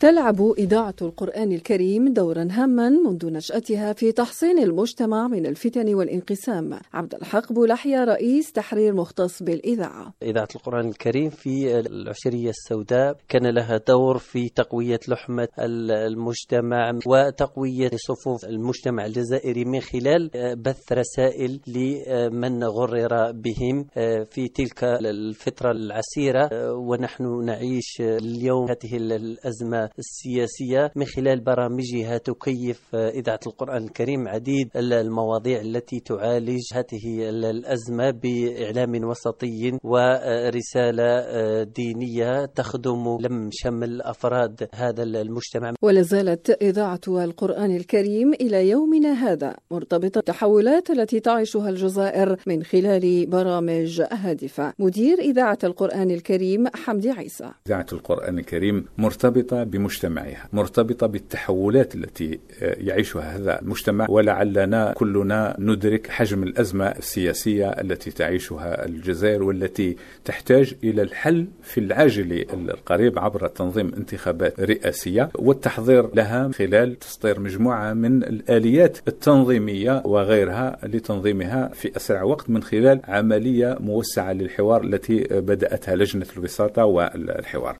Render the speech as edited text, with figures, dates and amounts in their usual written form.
تلعب إذاعة القرآن الكريم دورا هاما منذ نشأتها في تحصين المجتمع من الفتن والانقسام. عبد الحق بولحية رئيس تحرير مختص بالإذاعة. إذاعة القرآن الكريم في العشرية السوداء كان لها دور في تقوية لحمة المجتمع وتقوية صفوف المجتمع الجزائري من خلال بث رسائل لمن غرر بهم في تلك الفترة العسيرة، ونحن نعيش اليوم هذه الأزمة السياسية. من خلال برامجها تكيف إذاعة القرآن الكريم عديد المواضيع التي تعالج هذه الأزمة بإعلام وسطي ورسالة دينية تخدم لم شمل أفراد هذا المجتمع. ولا زالت إذاعة القرآن الكريم إلى يومنا هذا مرتبطة بالتحولات التي تعيشها الجزائر من خلال برامج هادفة. مدير إذاعة القرآن الكريم حمدي عيسى: إذاعة القرآن الكريم مرتبطة بمجتمعها، مرتبطة بالتحولات التي يعيشها هذا المجتمع، ولعلنا كلنا ندرك حجم الأزمة السياسية التي تعيشها الجزائر والتي تحتاج إلى الحل في العاجل القريب عبر تنظيم انتخابات رئاسية والتحضير لها خلال تسطير مجموعة من الآليات التنظيمية وغيرها لتنظيمها في أسرع وقت من خلال عملية موسعة للحوار التي بدأتها لجنة الوساطة والحوار.